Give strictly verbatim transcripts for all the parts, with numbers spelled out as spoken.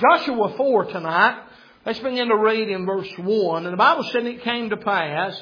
Joshua four tonight. Let's begin to read in verse one. And the Bible said it came to pass,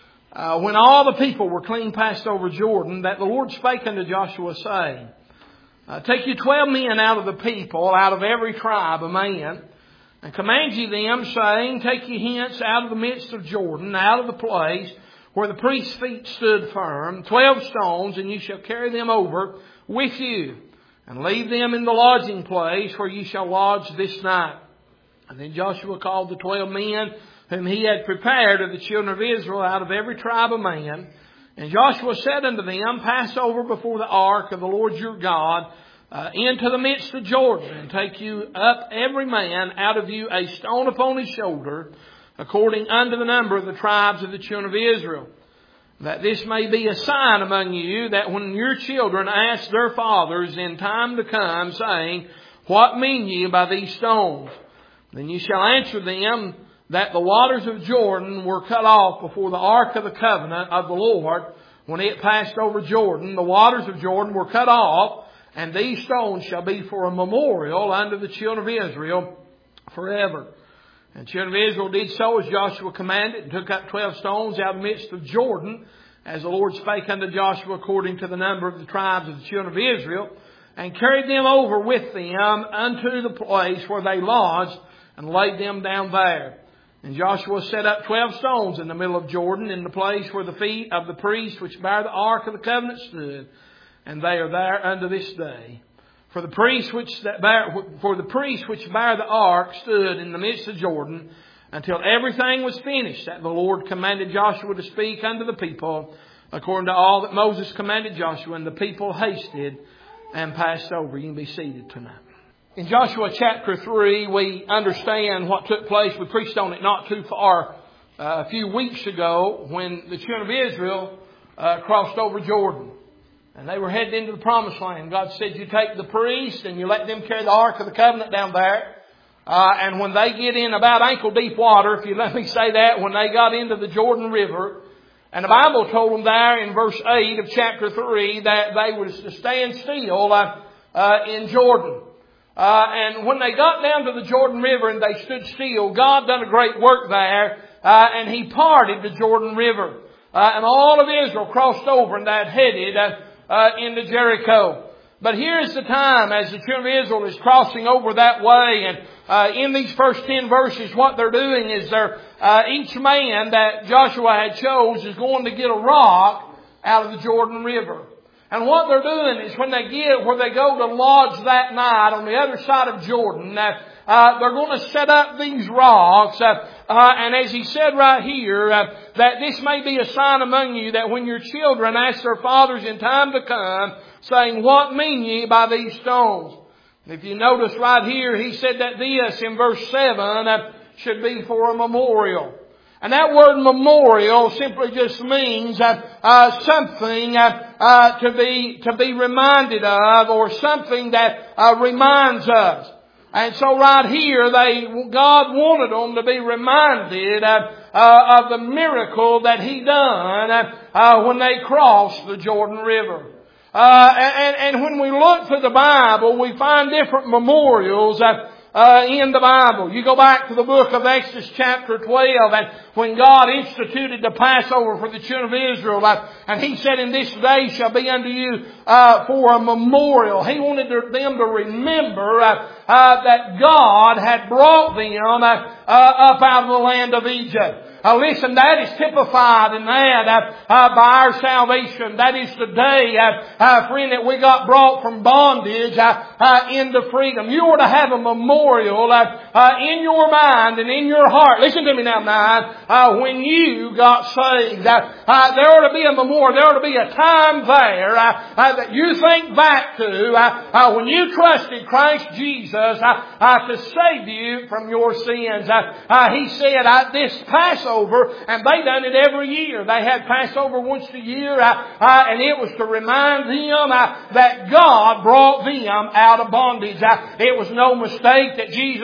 uh, when all the people were clean passed over Jordan, that the Lord spake unto Joshua, saying, uh, Take you twelve men out of the people, out of every tribe a man, and command ye them, saying, Take ye hence out of the midst of Jordan, out of the place where the priest's feet stood firm, twelve stones, and ye shall carry them over with you, and leave them in the lodging place where ye shall lodge this night. And then Joshua called the twelve men whom he had prepared of the children of Israel out of every tribe of man. And Joshua said unto them, Pass over before the ark of the Lord your God uh, into the midst of Jordan, and take you up every man out of you a stone upon his shoulder, according unto the number of the tribes of the children of Israel. That this may be a sign among you, that when your children ask their fathers in time to come, saying, What mean ye by these stones? Then ye shall answer them, that the waters of Jordan were cut off before the ark of the covenant of the Lord. When it passed over Jordan, the waters of Jordan were cut off, and these stones shall be for a memorial unto the children of Israel forever. And the children of Israel did so as Joshua commanded, and took up twelve stones out of the midst of Jordan, as the Lord spake unto Joshua according to the number of the tribes of the children of Israel, and carried them over with them unto the place where they lodged, and laid them down there. And Joshua set up twelve stones in the middle of Jordan, in the place where the feet of the priests which bear the ark of the covenant stood, and they are there unto this day. For the priests which that bear, for the priests which bear the ark stood in the midst of Jordan, until everything was finished, that the Lord commanded Joshua to speak unto the people, according to all that Moses commanded Joshua. And the people hasted and passed over. You can be seated tonight. In Joshua chapter three, we understand what took place. We preached on it not too far uh, a few weeks ago, when the children of Israel uh, crossed over Jordan. And they were headed into the promised land. God said, you take the priest and you let them carry the ark of the covenant down there. Uh, and when they get in about ankle deep water, if you let me say that, when they got into the Jordan River, and the Bible told them there in verse eight of chapter three that they were to stand still uh, uh, in Jordan. Uh, and when they got down to the Jordan River and they stood still, God done a great work there, uh, and He parted the Jordan River. Uh, and all of Israel crossed over, and that headed uh, Uh, into Jericho. But here is the time as the children of Israel is crossing over that way, and uh, in these first ten verses, what they're doing is they're uh, each man that Joshua had chose is going to get a rock out of the Jordan River. And what they're doing is when they get where they go to lodge that night on the other side of Jordan, uh, uh, they're going to set up these rocks. Uh, uh, and as he said right here, uh, that this may be a sign among you, that when your children ask their fathers in time to come, saying, What mean ye by these stones? If you notice right here, he said that this in verse seven uh, should be for a memorial. And that word memorial simply just means uh, uh, something uh, uh, to be to be reminded of, or something that uh, reminds us. And so right here, they God wanted them to be reminded uh, uh, of the miracle that He done uh, uh, when they crossed the Jordan River. Uh, and, and when we look through the Bible, we find different memorials uh, Uh, in the Bible. You go back to the book of Exodus chapter twelve, and when God instituted the Passover for the children of Israel, uh, and He said, In this day shall be unto you uh, for a memorial. He wanted to, them to remember uh, uh, that God had brought them uh, uh, up out of the land of Egypt. Uh, listen, that is typified in that uh, uh, by our salvation. That is the day, uh, uh, friend, that we got brought from bondage uh, uh, into freedom. You ought to have a memorial uh, uh, in your mind and in your heart. Listen to me now, man. Uh, when you got saved, uh, uh, there ought to be a memorial. There ought to be a time there uh, uh, that you think back to uh, uh, when you trusted Christ Jesus uh, uh, to save you from your sins. Uh, uh, he said, uh, this Passover, and they done it every year. They had Passover once a year, uh, uh, and it was to remind them uh, that God brought them out of bondage. Uh, it was no mistake that Jesus Christ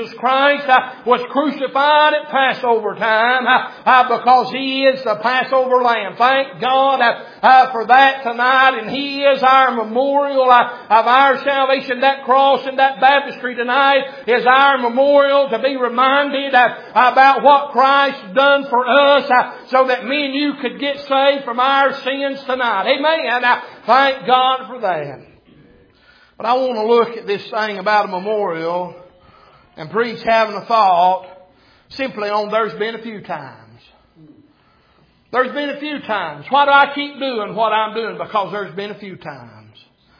Christ uh, was crucified at Passover time uh, uh, because He is the Passover Lamb. Thank God uh, uh, for that tonight. And He is our memorial uh, of our salvation. That cross and that baptistry tonight is our memorial to be reminded uh, about what Christ done for us uh, so that me and you could get saved from our sins tonight. Amen. Uh, thank God for that. But I want to look at this thing about a memorial and preach having a thought simply on there's been a few times. There's been a few times. Why do I keep doing what I'm doing? Because there's been a few times.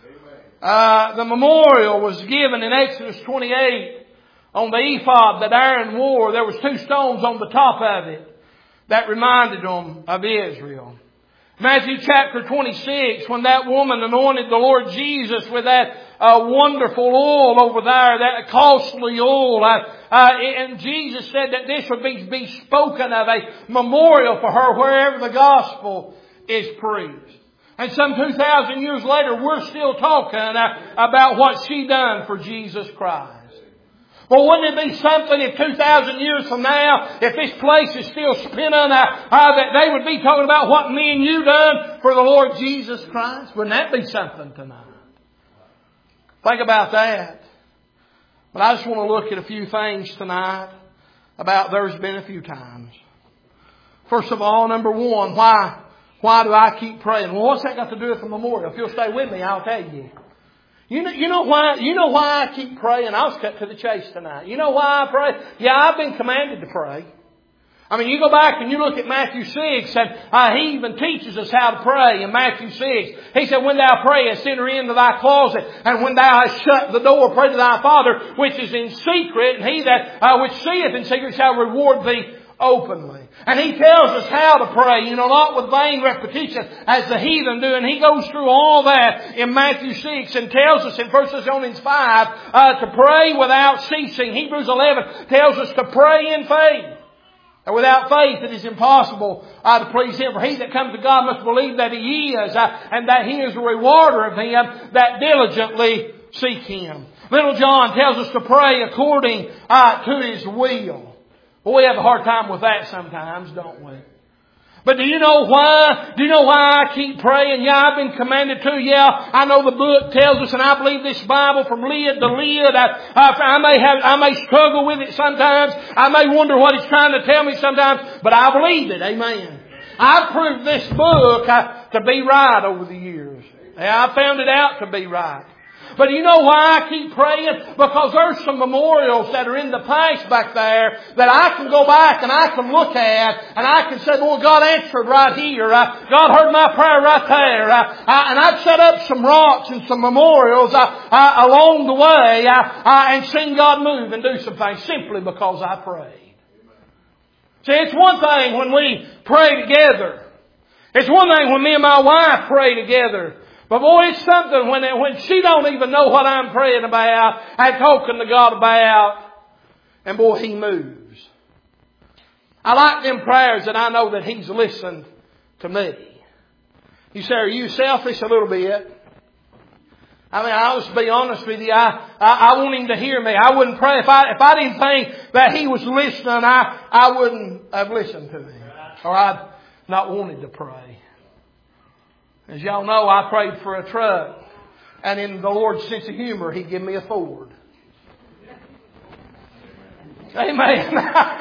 Uh, the memorial was given in Exodus twenty-eight on the ephod that Aaron wore. There was two stones on the top of it that reminded them of Israel. Matthew chapter twenty-six, when that woman anointed the Lord Jesus with that uh, wonderful oil over there, that costly oil, uh, uh, and Jesus said that this would be, be spoken of, a memorial for her wherever the gospel is preached. And some two thousand years later, we're still talking uh, about what she done for Jesus Christ. Well, wouldn't it be something if two thousand years from now, if this place is still spinning, uh, uh, that they would be talking about what me and you done for the Lord Jesus Christ? Wouldn't that be something tonight? Think about that. But I just want to look at a few things tonight about there's been a few times. First of all, number one, why, why do I keep praying? Well, what's that got to do with the memorial? If you'll stay with me, I'll tell you. You know, you know why, you know why I keep praying? I'll cut to the chase tonight. You know why I pray? Yeah, I've been commanded to pray. I mean, you go back and you look at Matthew six, and uh, He even teaches us how to pray in Matthew six. He said, when thou prayest, enter into thy closet, and when thou hast shut the door, pray to thy Father, which is in secret, and He that uh, which seeth in secret shall reward thee openly. And He tells us how to pray, you know, not with vain repetition as the heathen do. And He goes through all that in Matthew six and tells us in First Thessalonians five uh, to pray without ceasing. Hebrews eleven tells us to pray in faith. And without faith it is impossible uh, to please Him. For he that comes to God must believe that He is, uh, and that He is a rewarder of them that diligently seek Him. Little John tells us to pray according uh, to His will. Well, we have a hard time with that sometimes, don't we? But do you know why? Do you know why I keep praying? Yeah, I've been commanded to. Yeah, I know the book tells us, and I believe this Bible from lid to lid. I, I, I may have, I may struggle with it sometimes. I may wonder what it's trying to tell me sometimes, but I believe it. Amen. I've proved this book uh, to be right over the years. Yeah, I found it out to be right. But you know why I keep praying? Because there's some memorials that are in the past back there that I can go back and I can look at and I can say, well, God answered right here. Uh, God heard my prayer right there. Uh, uh, and I've set up some rocks and some memorials uh, uh, along the way uh, uh, and seen God move and do some things simply because I prayed. See, it's one thing when we pray together. It's one thing when me and my wife pray together. But boy, it's something when it, when she don't even know what I'm praying about and talking to God about. And boy, He moves. I like them prayers that I know that He's listened to me. You say, are you selfish? A little bit. I mean, I'll just be honest with you. I, I, I want Him to hear me. I wouldn't pray. If I, if I didn't think that He was listening, I, I wouldn't have listened to Him. Or I'd not wanted to pray. As y'all know, I prayed for a truck. And in the Lord's sense of humor, He gave me a Ford. Amen.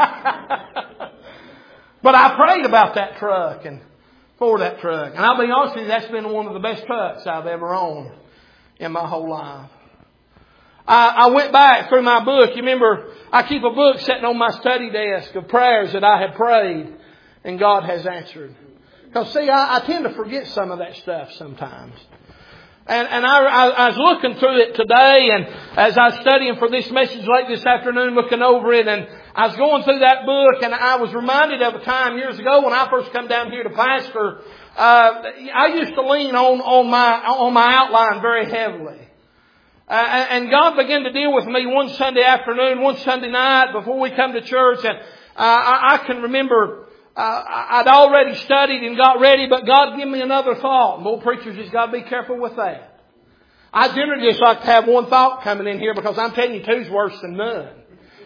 But I prayed about that truck and for that truck. And I'll be honest with you, that's been one of the best trucks I've ever owned in my whole life. I, I went back through my book. You remember, I keep a book sitting on my study desk of prayers that I have prayed and God has answered. Because see, I, I tend to forget some of that stuff sometimes. And, and I, I, I was looking through it today, and as I was studying for this message late this afternoon, looking over it, and I was going through that book, and I was reminded of a time years ago when I first come down here to pastor. Uh, I used to lean on, on my, on my outline very heavily. Uh, and God began to deal with me one Sunday afternoon, one Sunday night before we come to church, and uh, I, I can remember Uh, I'd already studied and got ready, but God gave me another thought. And old preachers just got to be careful with that. I generally just like to have one thought coming in here because I'm telling you, two's worse than none.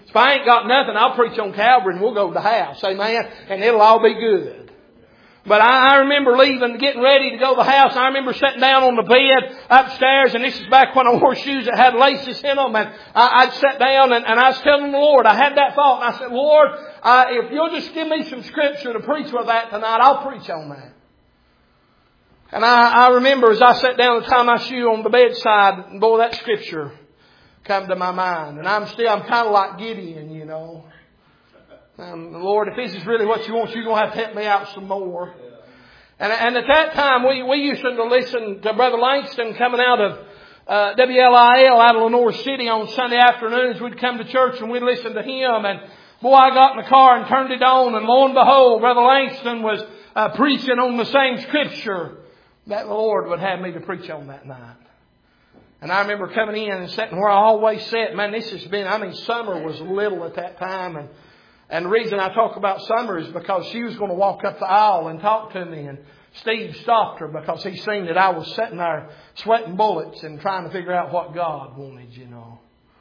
If I ain't got nothing, I'll preach on Calvary and we'll go to the house. Amen. And it'll all be good. But I, I remember leaving, getting ready to go to the house. I remember sitting down on the bed upstairs, and this is back when I wore shoes that had laces in them. And I, I'd sat down and, and I was telling the Lord, I had that thought, and I said, Lord, uh, if you'll just give me some scripture to preach with that tonight, I'll preach on that. And I, I remember as I sat down to tie my shoe on the bedside, and boy, that scripture come to my mind. And I'm still, I'm kind of like Gideon, you know. Um, Lord, if this is really what you want, you're going to have to help me out some more. And, and at that time, we, we used to listen to Brother Langston coming out of uh, W L I L out of Lenore City on Sunday afternoons. We'd come to church and we'd listen to him. And boy, I got in the car and turned it on. And lo and behold, Brother Langston was uh, preaching on the same scripture that the Lord would have me to preach on that night. And I remember coming in and sitting where I always sat. Man, this has been, I mean, Summer was little at that time. And And the reason I talk about Summer is because she was going to walk up the aisle and talk to me. And Steve stopped her because he seen that I was sitting there sweating bullets and trying to figure out what God wanted, you know.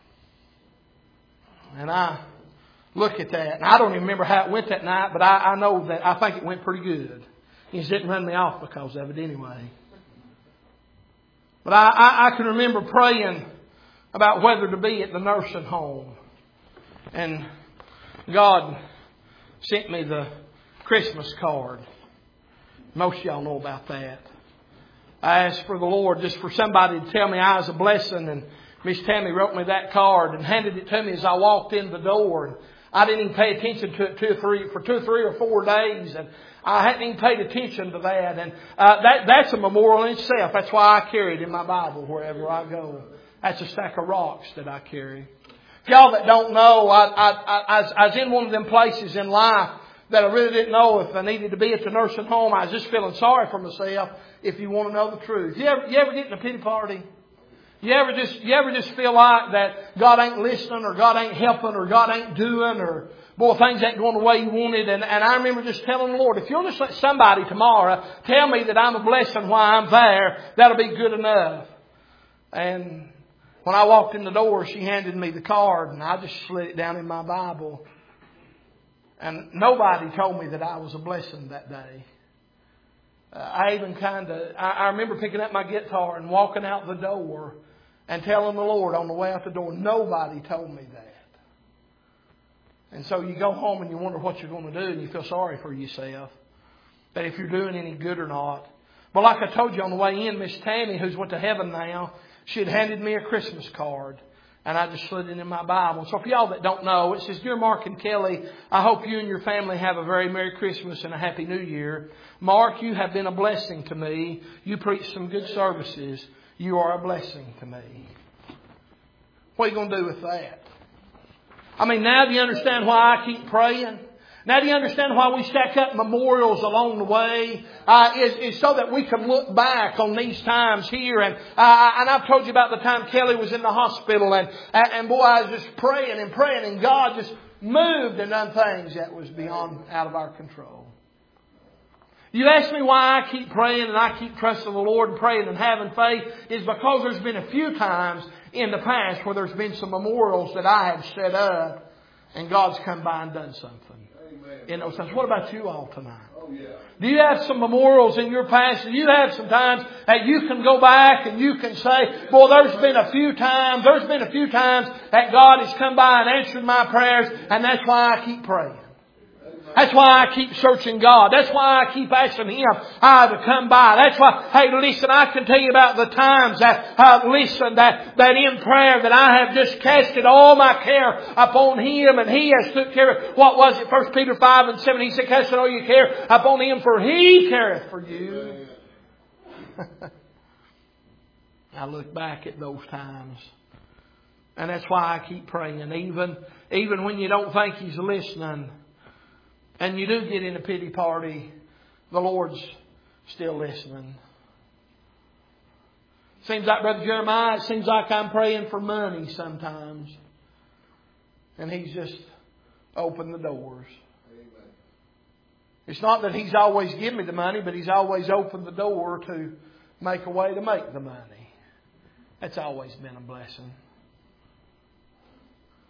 And I look at that. And I don't even remember how it went that night, but I, I know that I think it went pretty good. He just didn't run me off because of it anyway. But I, I, I can remember praying about whether to be at the nursing home. And God sent me the Christmas card. Most of y'all know about that. I asked for the Lord just for somebody to tell me I was a blessing. And Miss Tammy wrote me that card and handed it to me as I walked in the door. And I didn't even pay attention to it two or three, for two or three or four days. And I hadn't even paid attention to that. And uh, that that's a memorial in itself. That's why I carry it in my Bible wherever I go. That's a stack of rocks that I carry. Y'all that don't know, I, I, I, I was in one of them places in life that I really didn't know if I needed to be at the nursing home. I was just feeling sorry for myself, if you want to know the truth. You ever, you ever get in a pity party? You ever just, you ever just feel like that God ain't listening, or God ain't helping, or God ain't doing, or boy, things ain't going the way you wanted? And, and I remember just telling the Lord, if you'll just let somebody tomorrow tell me that I'm a blessing while I'm there, that'll be good enough. And when I walked in the door, she handed me the card, and I just slid it down in my Bible. And nobody told me that I was a blessing that day. Uh, I even kind of, I, I remember picking up my guitar and walking out the door and telling the Lord on the way out the door, nobody told me that. And so you go home and you wonder what you're going to do, and you feel sorry for yourself, that if you're doing any good or not. But like I told you on the way in, Miss Tammy, who's went to heaven now, she had handed me a Christmas card, and I just slid it in my Bible. So for y'all that don't know, it says, Dear Mark and Kelly, I hope you and your family have a very Merry Christmas and a Happy New Year. Mark, you have been a blessing to me. You preach some good services. You are a blessing to me. What are you going to do with that? I mean, now do you understand why I keep praying? Now do you understand why we stack up memorials along the way? Uh, is, is so that we can look back on these times here. And uh, and I've told you about the time Kelly was in the hospital. And, and, and boy, I was just praying and praying. And God just moved and done things that was beyond, out of our control. You ask me why I keep praying and I keep trusting the Lord and praying and having faith. Is because there's been a few times in the past where there's been some memorials that I have set up. And God's come by and done something. In those times. What about you all tonight? Oh, yeah. Do you have some memorials in your past? Do you have some times that you can go back and you can say, boy, there's been a few times, there's been a few times that God has come by and answered my prayers, and that's why I keep praying. That's why I keep searching God. That's why I keep asking Him uh, to come by. That's why, hey, listen, I can tell you about the times that, uh, listen, that, that in prayer that I have just casted all my care upon Him, and He has took care of, what was it, First Peter five and seven, He said, cast all your care upon Him, for He careth for you. I look back at those times. And that's why I keep praying. Even, even when you don't think He's listening, and you do get in a pity party, the Lord's still listening. Seems like, Brother Jeremiah, it seems like I'm praying for money sometimes. And He's just opened the doors. Amen. It's not that He's always given me the money, but He's always opened the door to make a way to make the money. That's always been a blessing.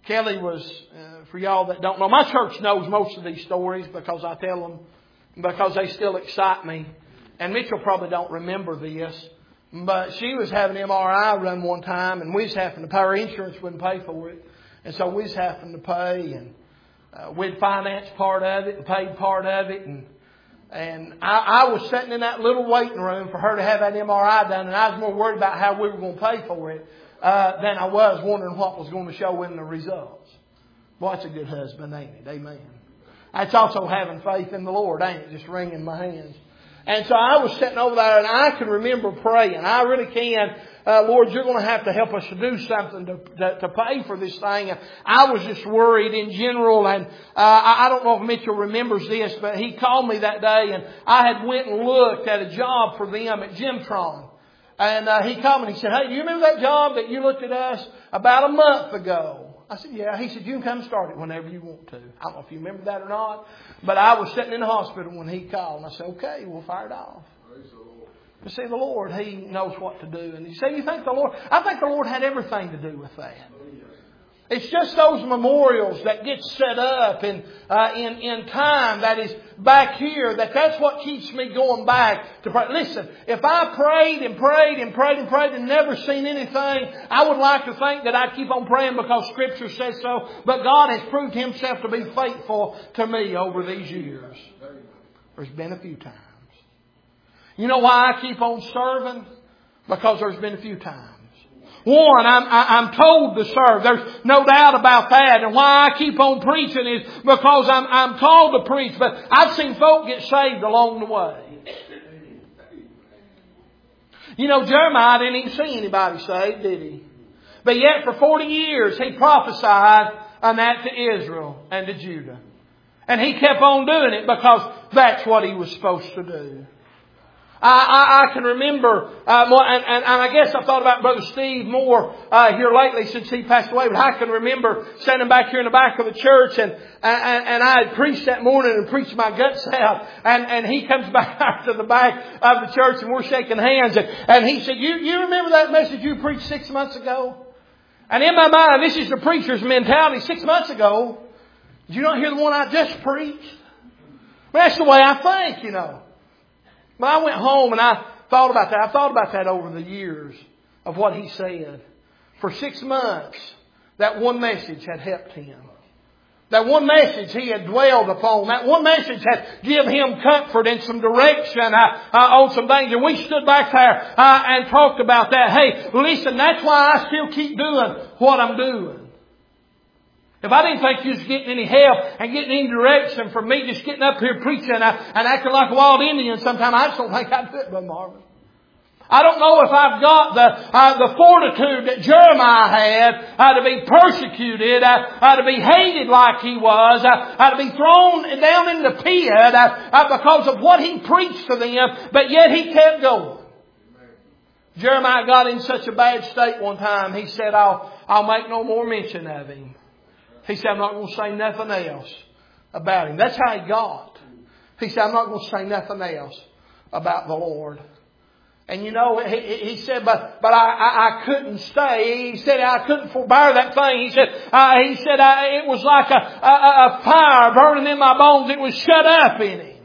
Kelly was, uh, for y'all that don't know, my church knows most of these stories because I tell them, because they still excite me. And Mitchell probably don't remember this, but she was having an M R I run one time, and we was having to pay. Our insurance wouldn't pay for it, and so we was having to pay, and uh, we'd financed part of it and paid part of it, and and I, I was sitting in that little waiting room for her to have that M R I done, and I was more worried about how we were going to pay for it uh, than I was wondering what was going to show in the results. Boy, that's a good husband, ain't it? Amen. That's also having faith in the Lord, ain't it? Just wringing my hands. And so I was sitting over there, and I can remember praying. I really can. Uh, Lord, you're going to have to help us to do something to, to, to pay for this thing. And I was just worried in general. And uh, I, I don't know if Mitchell remembers this, but he called me that day, and I had went and looked at a job for them at Gymtron. And uh, he called me and he said, hey, do you remember that job that you looked at us about a month ago? I said, yeah. He said, you can come start it whenever you want to. I don't know if you remember that or not, but I was sitting in the hospital when he called, and I said, okay, we'll fire it off. But see, the Lord, He knows what to do. And you say, you think the Lord, I think the Lord had everything to do with that. It's just those memorials that get set up in, uh, in, in time that is back here, that that's what keeps me going back to pray. Listen, if I prayed and prayed and prayed and prayed and never seen anything, I would like to think that I'd keep on praying because Scripture says so. But God has proved Himself to be faithful to me over these years. There's been a few times. You know why I keep on serving? Because there's been a few times. One, I'm, I'm told to serve. There's no doubt about that. And why I keep on preaching is because I'm, I'm called to preach. But I've seen folk get saved along the way. You know, Jeremiah didn't even see anybody saved, did he? But yet for forty years he prophesied on that to Israel and to Judah. And he kept on doing it because that's what he was supposed to do. I, I, I can remember, uh, more, and, and, and I guess I've thought about Brother Steve more uh, here lately since he passed away. But I can remember standing back here in the back of the church, and and, and I had preached that morning and preached my guts out. And, and he comes back out to the back of the church, and we're shaking hands. And, and he said, "You you remember that message you preached six months ago?" And in my mind, this is the preacher's mentality. Six months ago, did you not hear the one I just preached? Well, that's the way I think, you know. But I went home and I thought about that. I thought about that over the years of what he said. For six months, that one message had helped him. That one message he had dwelled upon. That one message had given him comfort and some direction uh, uh, on some things. And we stood back there uh, and talked about that. Hey, listen, that's why I still keep doing what I'm doing. If I didn't think you was getting any help and getting any direction from me just getting up here preaching and, and acting like a wild Indian sometime, I just don't think I'd do it, Brother Marvin. I don't know if I've got the uh, the fortitude that Jeremiah had uh, to be persecuted, uh, uh, to be hated like he was, uh, uh, to be thrown down in the pit uh, uh, because of what he preached to them, but yet he kept going. Jeremiah got in such a bad state one time, he said, I'll, I'll make no more mention of him. He said, I'm not going to say nothing else about him. That's how he got. He said, I'm not going to say nothing else about the Lord. And you know, he, he said, but but I, I, I couldn't stay. He said, I couldn't forbear that thing. He said, uh, he said I, it was like a, a, a fire burning in my bones. It was shut up in him.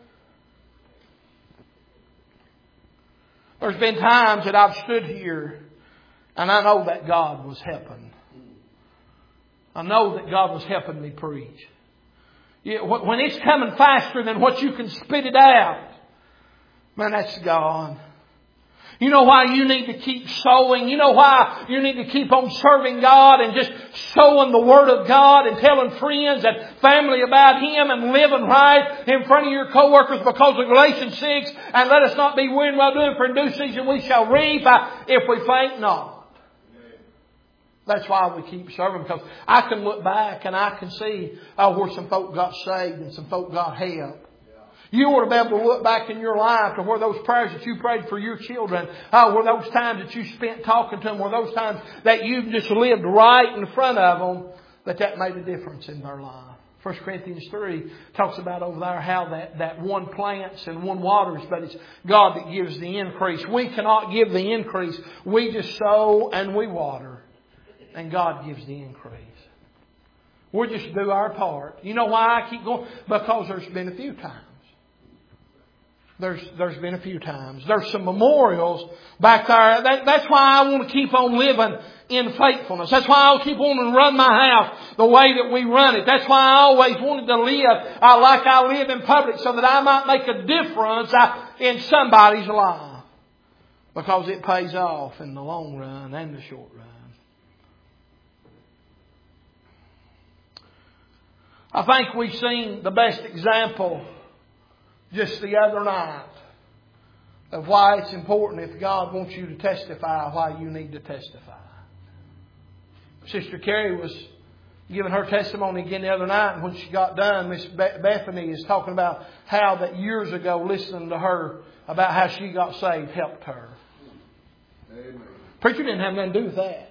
There's been times that I've stood here and I know that God was helping. I know that God was helping me preach. Yeah, when it's coming faster than what you can spit it out, man, that's God. You know why you need to keep sowing? You know why you need to keep on serving God and just sowing the Word of God and telling friends and family about Him and living right in front of your co-workers because of Galatians six, and let us not be weary while doing, for in due season we shall reap if we faint not. That's why we keep serving, because I can look back and I can see uh, where some folk got saved and some folk got help. You ought to be able to look back in your life to where those prayers that you prayed for your children, uh, were those times that you spent talking to them, were those times that you just lived right in front of them, that that made a difference in their life. First Corinthians three talks about over there how that, that one plants and one waters, but it's God that gives the increase. We cannot give the increase. We just sow and we water. And God gives the increase. We'll just do our part. You know why I keep going? Because there's been a few times. There's, there's been a few times. There's some memorials back there. That, that's why I want to keep on living in faithfulness. That's why I'll keep on and run my house the way that we run it. That's why I always wanted to live uh, like I live in public, so that I might make a difference uh, in somebody's life. Because it pays off in the long run and the short run. I think we've seen the best example just the other night of why it's important, if God wants you to testify, why you need to testify. Sister Carrie was giving her testimony again the other night, and when she got done, Miss Bethany is talking about how that years ago listening to her about how she got saved helped her. Amen. Preacher didn't have nothing to do with that.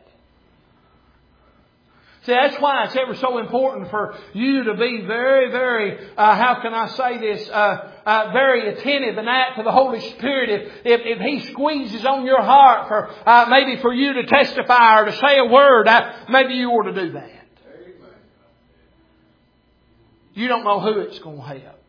See, that's why it's ever so important for you to be very, very, uh, how can I say this, uh, uh, very attentive and act to the Holy Spirit. If, if, if He squeezes on your heart for, uh, maybe for you to testify or to say a word, uh, maybe you ought to do that. Amen. You don't know who it's going to help.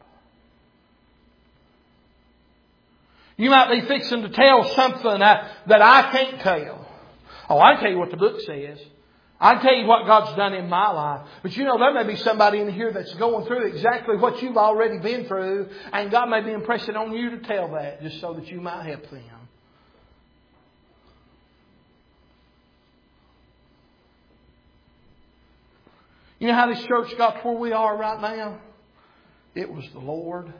You might be fixing to tell something uh, that I can't tell. Oh, I can tell you what the book says. I can tell you what God's done in my life. But you know, there may be somebody in here that's going through exactly what you've already been through. And God may be impressing on you to tell that just so that you might help them. You know how this church got to where we are right now? It was the Lord.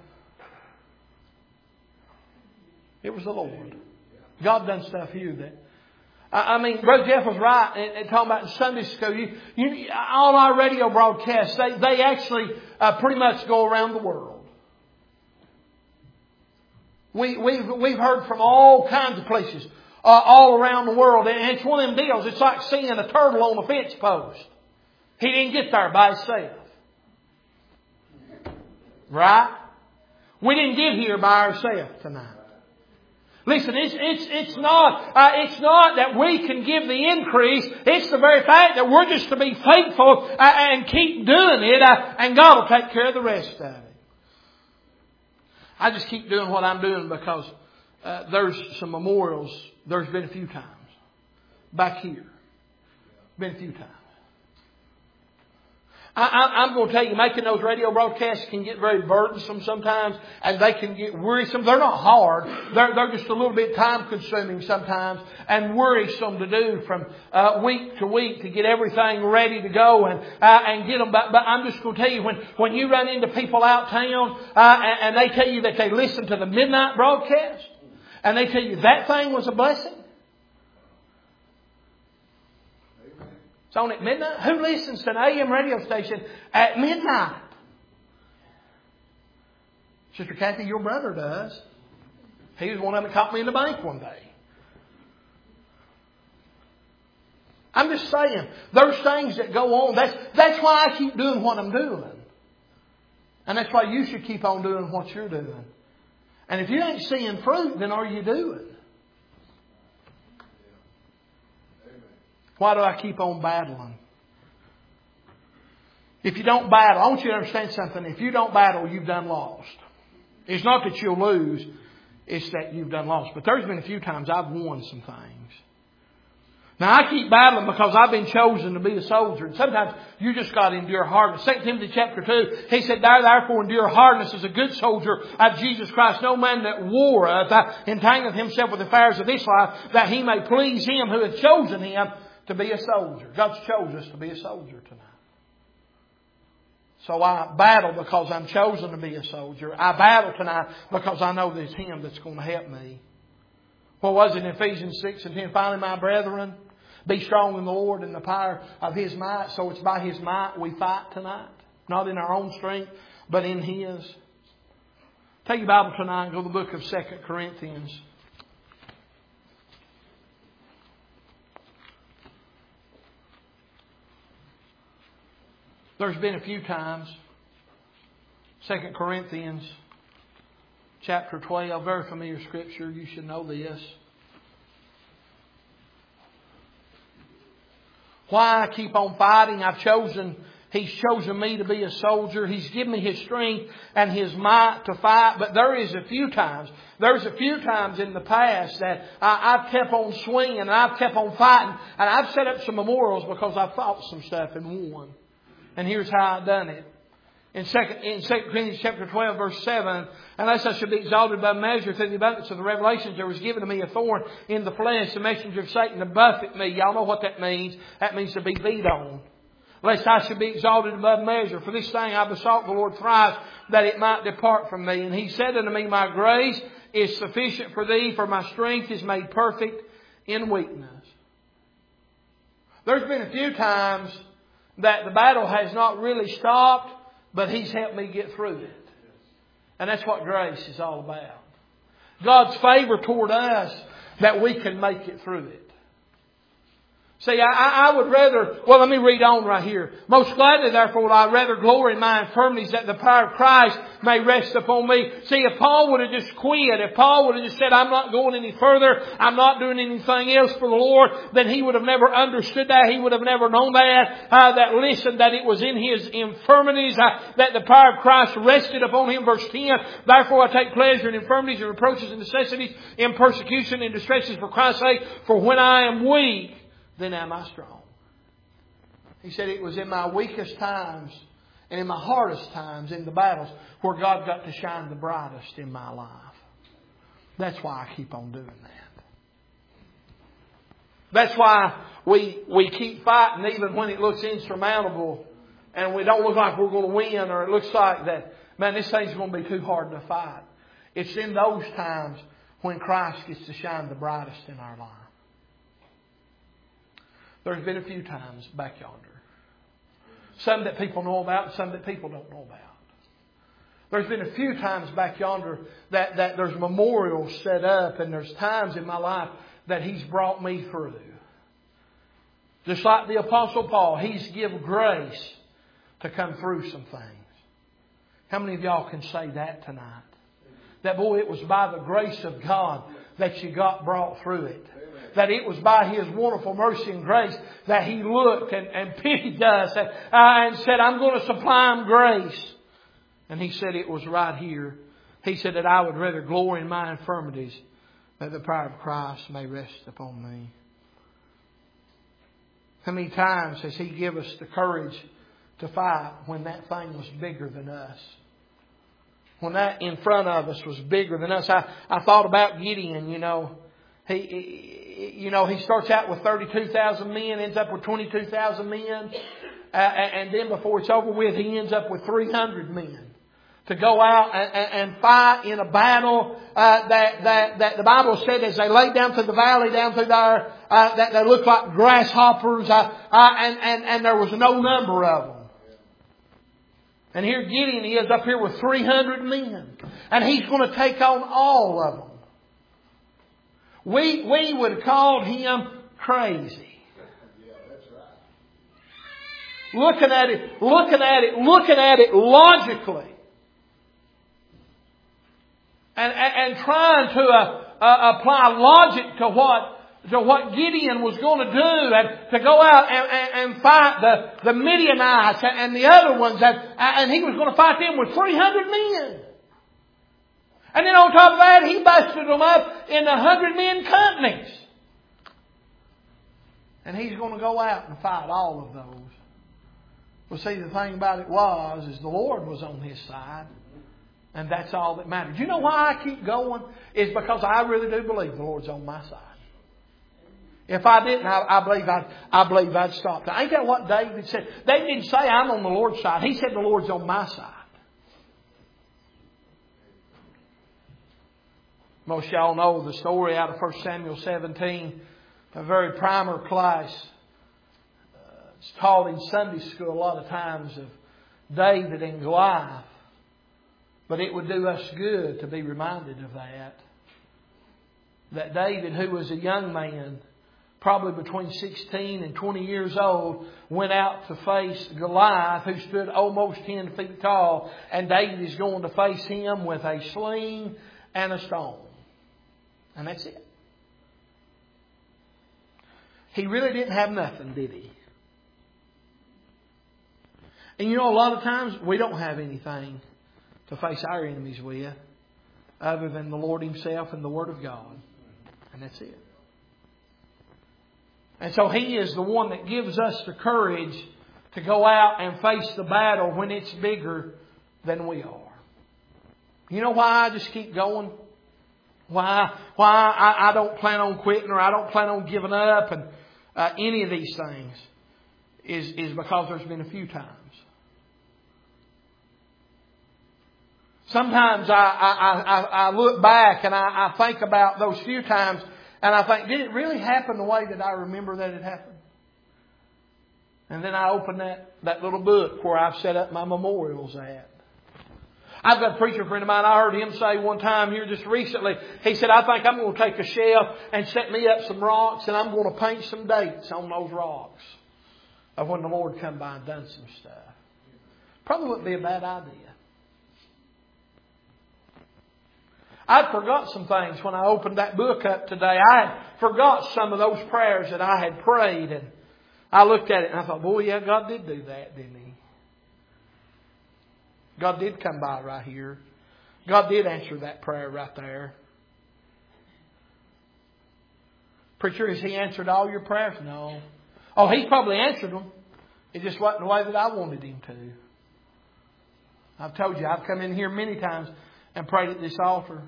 It was the Lord. God done stuff here that... I mean, Brother Jeff was right in, in talking about in Sunday school. You, you, all our radio broadcasts, they, they actually uh, pretty much go around the world. We, we've, we've heard from all kinds of places uh, all around the world. And it's one of them deals. It's like seeing a turtle on a fence post. He didn't get there by himself. Right? We didn't get here by ourselves tonight. Listen, it's, it's, it's not, uh, it's not that we can give the increase. It's the very fact that we're just to be faithful uh, and keep doing it, uh, and God will take care of the rest of it. I just keep doing what I'm doing because uh, there's some memorials. There's been a few times. Back here. Been a few times. I, I, I'm going to tell you, making those radio broadcasts can get very burdensome sometimes, and they can get wearisome. They're not hard. They're, they're just a little bit time consuming sometimes and worrisome to do from uh, week to week to get everything ready to go and uh, and get them. But, but I'm just going to tell you, when, when you run into people out town uh, and, and they tell you that they listen to the midnight broadcast and they tell you that thing was a blessing. It's on at midnight. Who listens to an A M radio station at midnight? Sister Kathy, your brother does. He was one of them that caught me in the bank one day. I'm just saying, there's things that go on. That's, that's why I keep doing what I'm doing. And that's why you should keep on doing what you're doing. And if you ain't seeing fruit, then are you doing? Why do I keep on battling? If you don't battle, I want you to understand something. If you don't battle, you've done lost. It's not that you'll lose. It's that you've done lost. But there's been a few times I've won some things. Now I keep battling because I've been chosen to be a soldier. And sometimes you just got to endure hardness. Second Timothy chapter two, he said, therefore endure hardness as a good soldier of Jesus Christ. No man that warreth uh, entangleth himself with the affairs of this life, that he may please him who hath chosen him to be a soldier. God's chosen us to be a soldier tonight. So I battle because I'm chosen to be a soldier. I battle tonight because I know that it's Him that's going to help me. What was it in Ephesians six and ten? Finally, my brethren, be strong in the Lord and the power of His might. So it's by His might we fight tonight. Not in our own strength, but in His. Take your Bible tonight and go to the book of Second Corinthians. There's been a few times. Second Corinthians chapter twelve, very familiar scripture. You should know this. Why I keep on fighting? I've chosen He's chosen me to be a soldier. He's given me His strength and His might to fight. But there is a few times, there's a few times in the past that I, I've kept on swinging and I've kept on fighting. And I've set up some memorials because I fought some stuff and won. And here's how I've done it. In second, in Second Corinthians chapter twelve, verse seven, unless I should be exalted by measure through the abundance of the revelations, there was given to me a thorn in the flesh, the messenger of Satan to buffet me. Y'all know what that means. That means to be beat on. Lest I should be exalted above measure. For this thing I besought the Lord thrice, that it might depart from me. And He said unto me, My grace is sufficient for thee, for my strength is made perfect in weakness. There's been a few times that the battle has not really stopped, but He's helped me get through it. And that's what grace is all about. God's favor toward us that we can make it through it. See, I, I would rather, well, let me read on right here. Most gladly, therefore, will I rather glory in my infirmities, that the power of Christ may rest upon me. See, if Paul would have just quit, if Paul would have just said, I'm not going any further, I'm not doing anything else for the Lord, then he would have never understood that. He would have never known that. Uh, that listen, that it was in his infirmities uh, that the power of Christ rested upon him. Verse ten, therefore I take pleasure in infirmities and reproaches and necessities, in persecution and distresses for Christ's sake. For when I am weak, then am I strong. He said it was in my weakest times and in my hardest times in the battles where God got to shine the brightest in my life. That's why I keep on doing that. That's why we we keep fighting even when it looks insurmountable and we don't look like we're going to win, or it looks like that, man, this thing's going to be too hard to fight. It's in those times when Christ gets to shine the brightest in our life. There's been a few times back yonder. Some that people know about and some that people don't know about. There's been a few times back yonder that, that there's memorials set up, and there's times in my life that He's brought me through. Just like the Apostle Paul, He's given grace to come through some things. How many of y'all can say that tonight? That, boy, it was by the grace of God that you got brought through it. That it was by His wonderful mercy and grace that He looked and, and pitied us and, uh, and said, I'm going to supply them grace. And He said it was right here. He said that I would rather glory in my infirmities, that the power of Christ may rest upon me. How many times has He given us the courage to fight when that thing was bigger than us? When that in front of us was bigger than us. I, I thought about Gideon, you know. He, he, you know, he starts out with thirty-two thousand men, ends up with twenty-two thousand men. Uh, and then before it's over with, he ends up with three hundred men to go out and, and fight in a battle uh, that, that, that the Bible said as they laid down through the valley, down through there, uh, that they looked like grasshoppers, uh, uh, and, and, and there was no number of them. And here Gideon is up here with three hundred men. And he's going to take on all of them. We, we would have called him crazy. Yeah, that's right. Looking at it, looking at it, looking at it logically. And, and, and trying to uh, uh, apply logic to what, to what Gideon was going to do, and to go out and, and, and fight the, the Midianites and, and the other ones. And, and he was going to fight them with three hundred men. And then on top of that, he busted them up in the hundred men companies. And he's going to go out and fight all of those. Well, see, the thing about it was, is the Lord was on his side. And that's all that mattered. You know why I keep going? It's because I really do believe the Lord's on my side. If I didn't, I, I believe I'd, I believe I'd stop. Ain't that what David said? David didn't say I'm on the Lord's side. He said the Lord's on my side. Most of y'all know the story out of First Samuel seventeen, a very primer class. Uh, it's taught in Sunday school a lot of times of David and Goliath. But it would do us good to be reminded of that. That David, who was a young man, probably between sixteen and twenty years old, went out to face Goliath, who stood almost ten feet tall. And David is going to face him with a sling and a stone. And that's it. He really didn't have nothing, did he? And you know, a lot of times we don't have anything to face our enemies with other than the Lord Himself and the Word of God. And that's it. And so He is the one that gives us the courage to go out and face the battle when it's bigger than we are. You know why I just keep going? Why why I, I don't plan on quitting, or I don't plan on giving up, and uh, any of these things is, is because there's been a few times. Sometimes I, I, I, I look back and I, I think about those few times, and I think, did it really happen the way that I remember that it happened? And then I open that, that little book where I've set up my memorials at. I've got a preacher friend of mine, I heard him say one time here just recently, he said, I think I'm going to take a shelf and set me up some rocks, and I'm going to paint some dates on those rocks of when the Lord come by and done some stuff. Probably wouldn't be a bad idea. I'd forgot some things when I opened that book up today. I had forgot some of those prayers that I had prayed, and I looked at it and I thought, boy, yeah, God did do that, didn't He? God did come by right here. God did answer that prayer right there. Preacher, has He answered all your prayers? No. Oh, He probably answered them. It just wasn't the way that I wanted Him to. I've told you, I've come in here many times and prayed at this altar.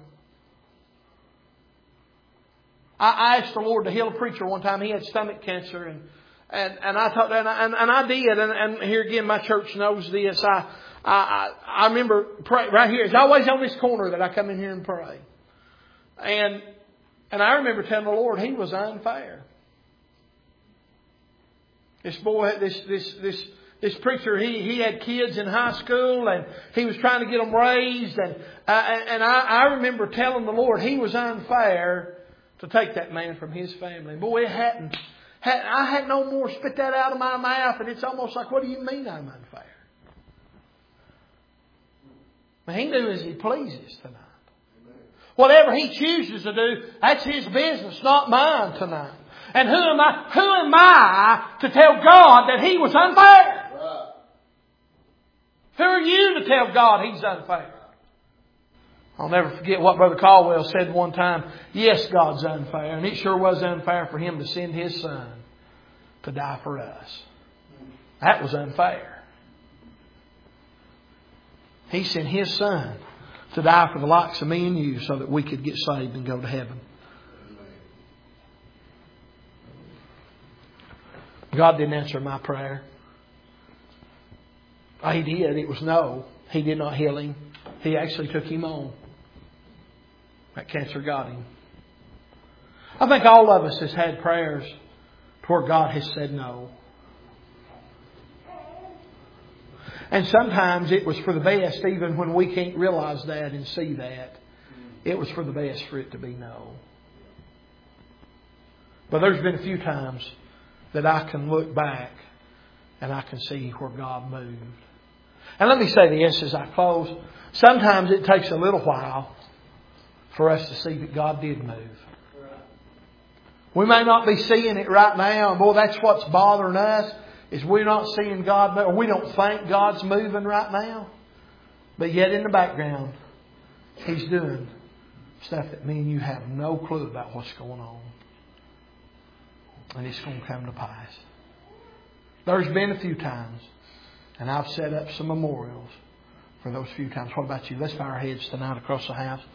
I asked the Lord to heal a preacher one time. He had stomach cancer, and and, and I thought, and I, and, and I did. And, and here again, my church knows this. I I I remember pray, right here. It's always on this corner that I come in here and pray. And and I remember telling the Lord He was unfair. This boy, this this this. This preacher, he, he had kids in high school, and he was trying to get them raised. And, uh, and I, I remember telling the Lord He was unfair to take that man from his family. Boy, it hadn't, had, I had no more spit that out of my mouth. And it's almost like, what do you mean I'm unfair? But He do as He pleases tonight. Whatever He chooses to do, that's His business, not mine tonight. And who am I, who am I to tell God that He was unfair? Who are you to tell God He's unfair? I'll never forget what Brother Caldwell said one time. Yes, God's unfair. And it sure was unfair for Him to send His Son to die for us. That was unfair. He sent His Son to die for the likes of me and you so that we could get saved and go to heaven. God didn't answer my prayer. He did. It was no. He did not heal him. He actually took him on. That cancer got him. I think all of us has had prayers to where God has said no. And sometimes it was for the best, even when we can't realize that and see that. It was for the best for it to be no. But there's been a few times that I can look back and I can see where God moved. And let me say this as I close. Sometimes it takes a little while for us to see that God did move. We may not be seeing it right now. And boy, that's what's bothering us, is we're not seeing God move. Or we don't think God's moving right now. But yet in the background, He's doing stuff that me and you have no clue about what's going on. And it's going to come to pass. There's been a few times, and I've set up some memorials for those few times. What about you? Let's bow our heads tonight across the house.